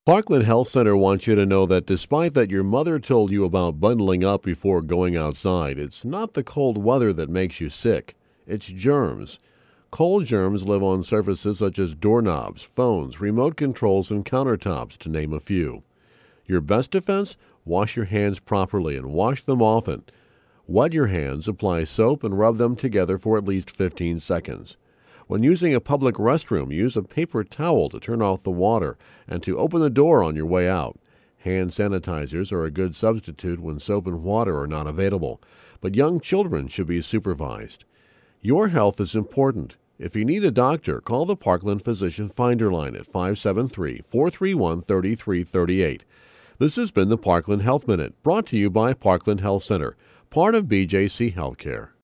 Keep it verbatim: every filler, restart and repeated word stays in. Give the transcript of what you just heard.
Parkland Health Center wants you to know that despite that your mother told you about bundling up before going outside, it's not the cold weather that makes you sick. It's germs. Cold germs live on surfaces such as doorknobs, phones, remote controls, and countertops, to name a few. Your best defense? Wash your hands properly and wash them often. Wet your hands, apply soap, and rub them together for at least fifteen seconds. When using a public restroom, use a paper towel to turn off the water and to open the door on your way out. Hand sanitizers are a good substitute when soap and water are not available, but young children should be supervised. Your health is important. If you need a doctor, call the Parkland Physician Finder line at five seven three, four three one, three three three eight. This has been the Parkland Health Minute, brought to you by Parkland Health Center, part of B J C Healthcare.